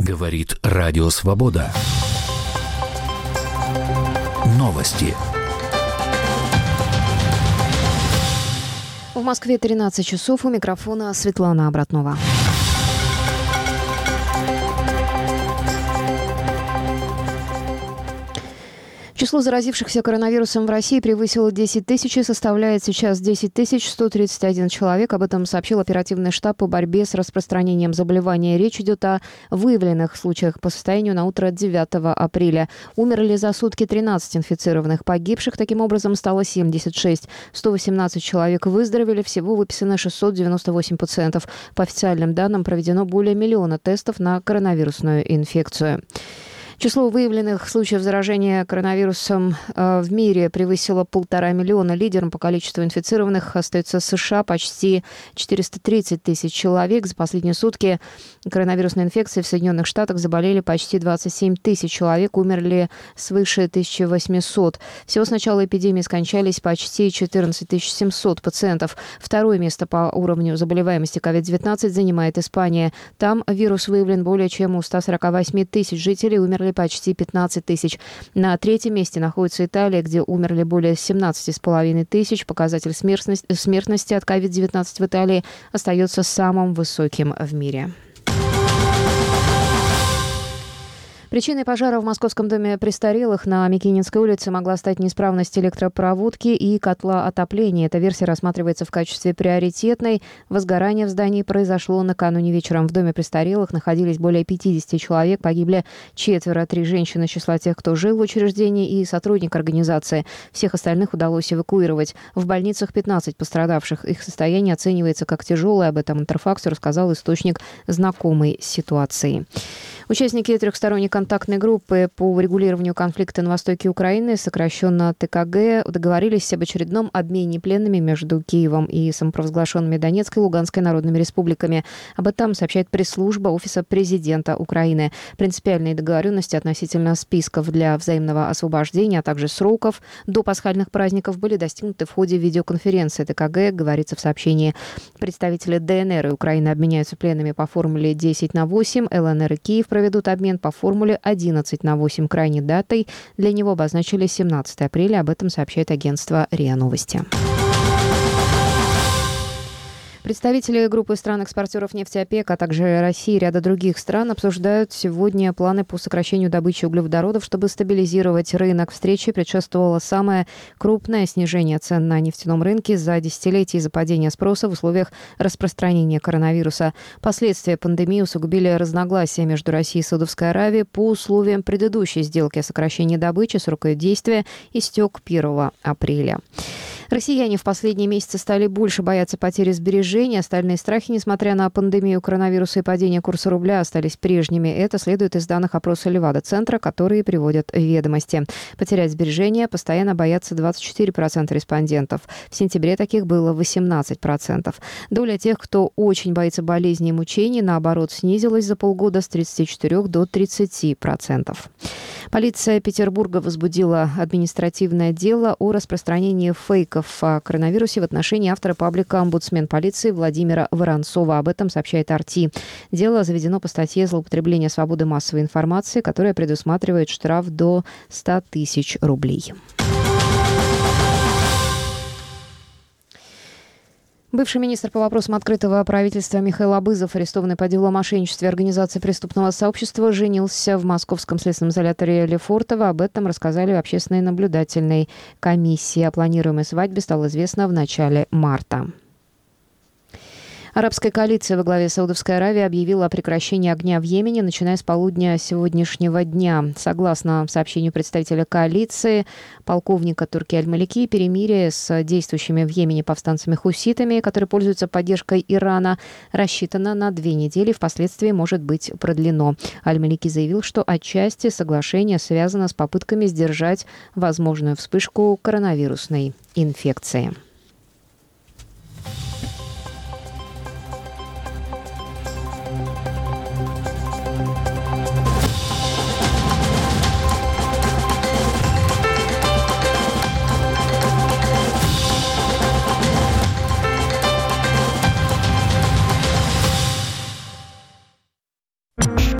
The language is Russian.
Говорит Радио Свобода. Новости. В Москве 13 часов. У микрофона Светлана Обратнова. Число заразившихся коронавирусом в России превысило 10 тысяч и составляет сейчас 10 131 человек. Об этом сообщил оперативный штаб по борьбе с распространением заболевания. Речь идет о выявленных случаях по состоянию на утро 9 апреля. Умерли за сутки 13 инфицированных. Погибших таким образом стало 76. 118 человек выздоровели. Всего выписано 698 пациентов. По официальным данным, проведено более миллиона тестов на коронавирусную инфекцию. Число выявленных случаев заражения коронавирусом в мире превысило 1,5 миллиона. Лидером по количеству инфицированных остается США, почти 430 тысяч человек. За последние сутки коронавирусной инфекцией в Соединенных Штатах заболели почти 27 тысяч человек, умерли свыше 1800. Всего с начала эпидемии скончались почти 14 700 пациентов. Второе место по уровню заболеваемости COVID-19 занимает Испания. Там вирус выявлен более чем у 148 тысяч жителей, умерли почти 15 тысяч. На третьем месте находится Италия, где умерли более 17,5 тысяч. Показатель смертности от COVID-19 в Италии остается самым высоким в мире. Причиной пожара в Московском доме престарелых на Микининской улице могла стать неисправность электропроводки и котла отопления. Эта версия рассматривается в качестве приоритетной. Возгорание в здании произошло накануне вечером. В доме престарелых находились более 50 человек. Погибли 4, 3 женщины из числа тех, кто жил в учреждении, и сотрудник организации. Всех остальных удалось эвакуировать. В больницах 15 пострадавших. Их состояние оценивается как тяжелое. Об этом Интерфаксу рассказал источник, знакомый с ситуацией. Участники трехсторонней контактной группы по урегулированию конфликта на востоке Украины, сокращенно ТКГ, договорились об очередном обмене пленными между Киевом и самопровозглашенными Донецкой и Луганской народными республиками. Об этом сообщает пресс-служба Офиса президента Украины. Принципиальные договоренности относительно списков для взаимного освобождения, а также сроков до пасхальных праздников были достигнуты в ходе видеоконференции ТКГ, говорится в сообщении. Представители ДНР и Украины обменяются пленными по формуле 10/8, ЛНР и Киев проведут обмен по формуле 11/8. Крайней датой для него обозначили 17 апреля. Об этом сообщает агентство РИА Новости. Представители группы стран-экспортеров нефти ОПЕК, а также России и ряда других стран обсуждают сегодня планы по сокращению добычи углеводородов, чтобы стабилизировать рынок. Встрече предшествовало самое крупное снижение цен на нефтяном рынке за десятилетие из-за падения спроса в условиях распространения коронавируса. Последствия пандемии усугубили разногласия между Россией и Саудовской Аравией по условиям предыдущей сделки о сокращении добычи. Срок ее действия истек 1 апреля. Россияне в последние месяцы стали больше бояться потери сбережений. Остальные страхи, несмотря на пандемию коронавируса и падение курса рубля, остались прежними. Это следует из данных опроса Левада-центра, которые приводят ведомости. Потерять сбережения постоянно боятся 24% респондентов. В сентябре таких было 18%. Доля тех, кто очень боится болезней и мучений, наоборот, снизилась за полгода с 34% до 30%. Полиция Петербурга возбудила административное дело о распространении фейков о коронавирусе в отношении автора паблика «Омбудсмен полиции» Владимира Воронцова. Об этом сообщает RT. Дело заведено по статье «Злоупотребление свободы массовой информации», которая предусматривает штраф до 100 тысяч рублей. Бывший министр по вопросам открытого правительства Михаил Абызов, арестованный по делу о мошенничестве организации преступного сообщества, женился в московском следственном изоляторе Лефортово. Об этом рассказали в общественной наблюдательной комиссии. О планируемой свадьбе стало известно в начале марта. Арабская коалиция во главе Саудовской Аравии объявила о прекращении огня в Йемене, начиная с полудня сегодняшнего дня. Согласно сообщению представителя коалиции, полковника Турки Аль-Малики, перемирие с действующими в Йемене повстанцами-хуситами, которые пользуются поддержкой Ирана, рассчитано на 2 недели, впоследствии может быть продлено. Аль-Малики заявил, что отчасти соглашение связано с попытками сдержать возможную вспышку коронавирусной инфекции.